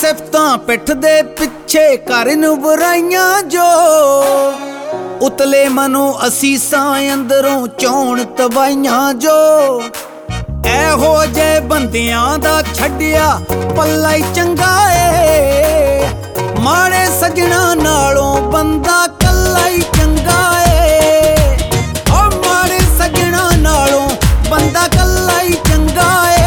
ਸਿਫਤਾਂ ਪਿੱਠ ਦੇ ਪਿੱਛੇ ਕਰਨ ਬੁਰਾਈਆਂ ਜੋ ਉਤਲੇ ਮਨੋਂ ਅਸੀਸਾਂ ਅੰਦਰੋਂ ਚੋਣ ਤਬਾਈਆਂ ਜੋ ਇਹੋ ਜੇ ਬੰਦਿਆਂ ਦਾ ਛੱਡਿਆ ਪੱਲਾ ਹੀ ਚੰਗਾ ਏ ਮਾੜੇ ਸੱਜਣਾ ਨਾਲੋਂ ਬੰਦਾ ਕੱਲਾ ਹੀ ਚੰਗਾ ਏ ਓ ਮਾੜੇ ਸੱਜਣਾ ਨਾਲੋਂ ਬੰਦਾ ਕੱਲਾ ਹੀ ਚੰਗਾ ਏ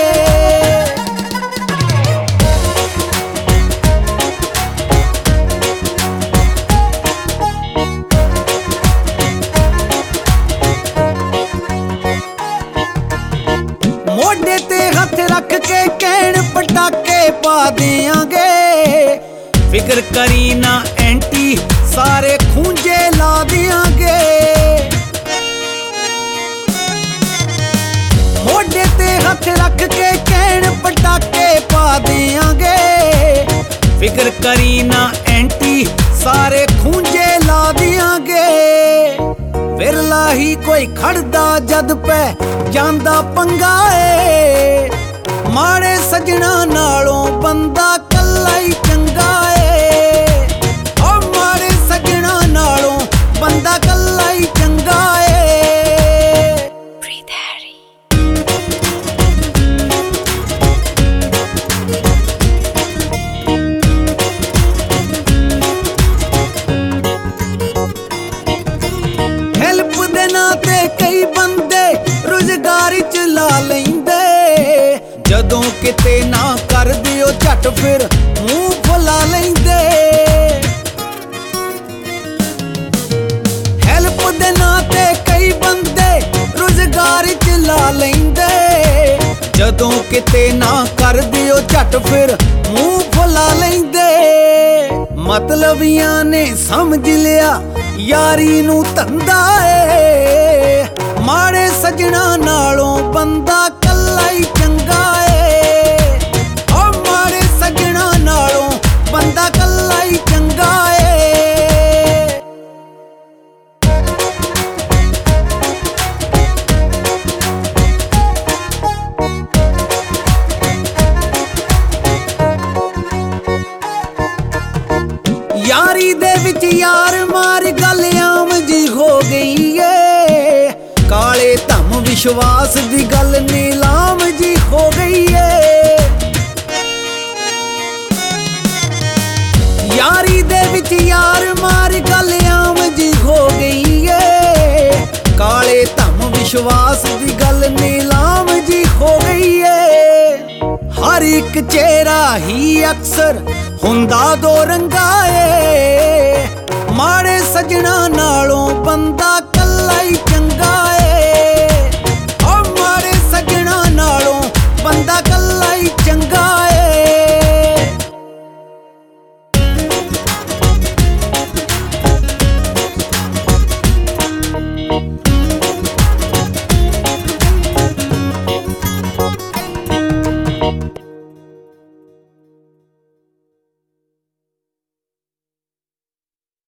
ਮੋਢੇ ਤੇ ਹੱਥ ਰੱਖ ਕੇ ਕਹਿਣ ਪਟਾਕੇ ਪਾ ਦਿਆਂਗੇ ਫਿਕਰ ਕਰੀ ਨਾ ਐਂਟੀ ਸਾਰੇ ਖੂੰਜੇ ਲਾ ਦਿਆਂਗੇ ਮੋਢੇ ਤੇ ਹੱਥ ਰੱਖ ਕੇ ਕਹਿਣ ਪਟਾਕੇ ਪਾ ਦਿਆਂਗੇ ਫਿਕਰ ਕਰੀ ਨਾ ਐਂਟੀ ਸਾਰੇ ਖੂੰਜੇ ਲਾ ਦਿਆਂਗੇ ਵਿਰਲਾ ਹੀ ਕੋਈ ਖੜਦਾ ਜਦ ਪੈ ਜਾਂਦਾ ਪੰਗਾ ਏ ਮਾੜੇ ਸੱਜਣਾ ਨਾਲੋਂ ਬੰਦਾ ਕੱਲਾ ਹੀ ਚੰਗਾ ਏ ਓ ਮਾੜੇ ਸੱਜਣਾ ਨਾਲੋਂ ਬੰਦਾ ਕੱਲਾ ਹੀ ਚੰਗਾ ਏ ਹੈਲਪ ਦੇ ਨਾਂ ਤੇ ਕਈ ਬੰਦੇ ਰੁਜ਼ਗਾਰ ਚ ਲਾ ਲੈਂਦੇ ਜਦੋਂ ਕਿਤੇ ਨਾ ਕਰਦੇ ਉਹ ਝੱਟ ਫਿਰ ਮੂੰਹ ਫੁਲਾ ਲੈਂਦੇ ਹੈਲਪ ਦੇ ਨਾਂ ਤੇ ਕਈ ਬੰਦੇ ਰੁਜ਼ਗਾਰ ਚ ਲਾ ਲੈਂਦੇ ਜਦੋਂ ਕਿਤੇ ਨਾ ਕਰਦੇ ਉਹ ਝੱਟ ਫਿਰ ਮੂੰਹ ਫੁਲਾ ਲੈਂਦੇ ਮਤਲਬੀਆਂ ਨੇ ਸਮਝ ਲਿਆ ਯਾਰੀ ਨੂੰ ਧੰਦਾ ਏ ਮਾੜੇ ਸੱਜਣਾ ਨਾਲੋਂ ਬੰਦਾ ਕੱਲਾ ਹੀ ਚੰਗਾ ਏ ਓ ਮਾੜੇ ਸੱਜਣਾ ਨਾਲੋਂ ਬੰਦਾ ਕੱਲਾ ਹੀ ਚੰਗਾ ਏ ਯਾਰੀ ਦੇ ਵਿੱਚ ਯਾਰ ਮਾਰ ਗੱਲ ਆਮ ਜੀ ਹੋ ਗਈ ਏ ਕਾਲੇ ਧਮ ਵਿਸ਼ਵਾਸ ਦੀ ਗੱਲ ਨੀਲਾਮ ਜੀ ਹੋ ਗਈ ਏ ਯਾਰੀ ਦੇ ਵਿੱਚ ਯਾਰ ਮਾਰ ਗੱਲ ਆਮ ਜੀ ਹੋ ਗਈ ਏ ਕਾਲੇ ਧਮ ਵਿਸ਼ਵਾਸ ਦੀ ਗੱਲ ਨੀਲਾਮ ਜੀ ਹੋ ਗਈ ਏ ਹਰ ਇੱਕ ਚਿਹਰਾ ਹੀ ਅਕਸਰ ਹੁੰਦਾ ਦੋ ਰੰਗਾ ਏ ਮਾੜੇ ਸੱਜਣਾ ਨਾਲੋਂ ਬੰਦਾ ਕੱਲਾ ਹੀ ਚੰਗਾ